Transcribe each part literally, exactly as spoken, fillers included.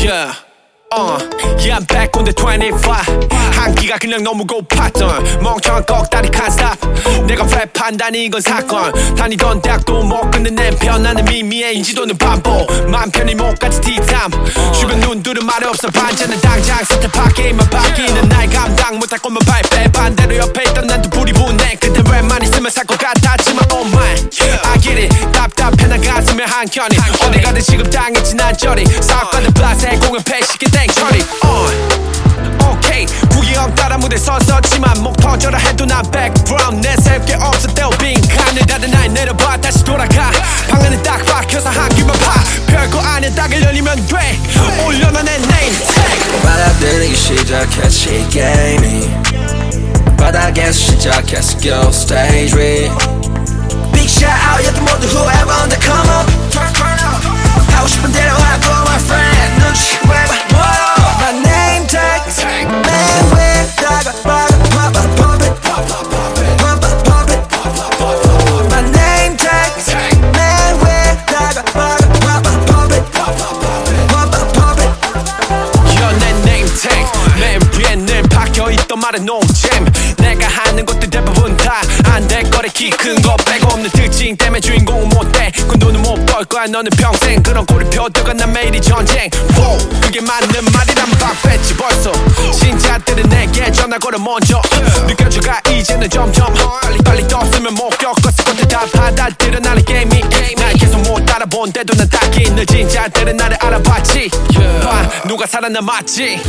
Yeah. Uh, yeah, I'm back on the twenty-five. 한끼가 그냥 너무 고팠던 멍청한 꺽다리 can't stop. 내가 랩한다니 이건 사건. 다니던 대학도 못 끊는 내 편안한 미미의 인지도는 반복. 맘 편히 못가지 티탐. 주변 눈들은 말이 없어 반전은 당장 스텝하게만 바뀌는 날 감당 못할 것만 발빼. 반대로 옆에 있던 난또 불이 분해. 그때 랩만 있으면 살 것 같았지만 oh my I get it. 답답해 나 가슴에 한켠이 어디 가든 취급당했지 난 저리 사업가들 플라스에 공연 패시게 땡처리 on 오케이 구기형 따라 무대 섰었지만 목 터져라 해도 난 background 내 새롭게 없어 떼어 빈칸을 닫은 날 내려봐 다시 돌아가 방 안에 딱 박혀서 한 귀만 파 별거 아니야 딱을 열리면 돼 올려놔 내 name tag 받아들이기 시작했지 게임이 바닥에서 시작했어 go stage read Big shout out 여기 모두 whoever on the come up turn turn up 하고 싶은 대로 하고 my friend 눈치 왜봐 뭐요 My name tag 맨 위에다가 박아 pop it pop it pop it pop it My name tag 맨 위에다가 박아 pop it pop it pop it pop it Yeah 내 name tag 맨 위에 늘 박혀있던 말은 no jam 내가 하는 것들 대부분 다 안 될 거래 키 큰 거 빼고 없는 특징 때문에 주인공은 못돼 그 돈은 못 벌 거야 너는 평생 그런 꼬리표들과 난 매일이 전쟁 wow, 그게 맞는 말이란 박뺐지 벌써 신자들은 내게 전화 걸어 먼저 느껴져가 이제는 점점 빨리 빨리 떴으면 못 겪었을 것들 다 받아들여 나는 게임이 날 계속 못 따라본데도 난 딱히 늦은 자들은 나를 알아봤지 봐 누가 살아남았지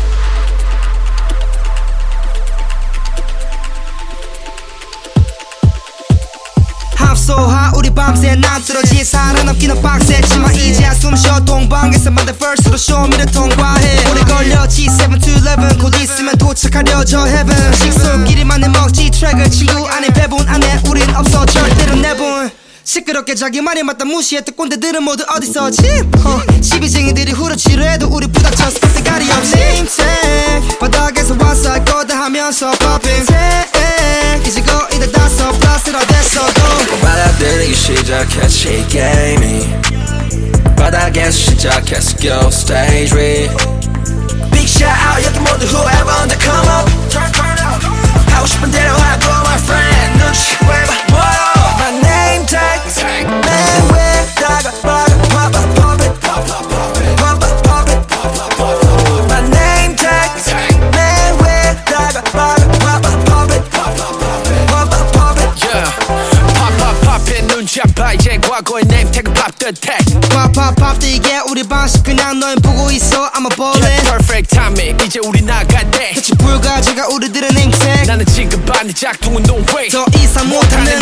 합소하 우리 밤새 남들어지 살아남기는 빡셌지만 이제야 숨쉬어 동방에서 만든 first로 쇼미를 통과해 오래 걸려 지 세븐 to eleven 곧 있으면 도착하려 저 heaven 식솔끼리만을 먹지 트랙을 친구 안에 배분 안에 우린 없어 절대로 내분 시끄럽게 자기 말이 맞다 무시했던 꼰대들은 모두 어디서지 어, 시비쟁이들이 후려치려 해도 우리 부닥쳐서 그때 가리 없이 Name tag 바닥에서 왔어 할 거다 하면서 popping tag 이제 거의 다 땄어 플러스로 됐어도 받아들이기 시작했지 게임이 바닥에서 시작했어 go stage read Big shout out 여기 모두 whoever on the come up turn turn up 하고 싶은 대로 하고 my friend 눈치 왜봐 뭐요 My name tag 맨 위에다가 박아 pop it pop it pop it pop it My name tag 맨 위에다가 박아 pop it pop it pop it Yeah pop pop pop it 눈치 안 봐 이제 과거의 name tag pop the tag pop pop pop 이게 우리 방식 그냥 널 보고 있어 I'm a ballin' yeah, perfect timing 이제 우리 나갈 때 대체 불가제가 우리들의 name tag 나는 지금 반의 작동은 no way 더 이상 못하는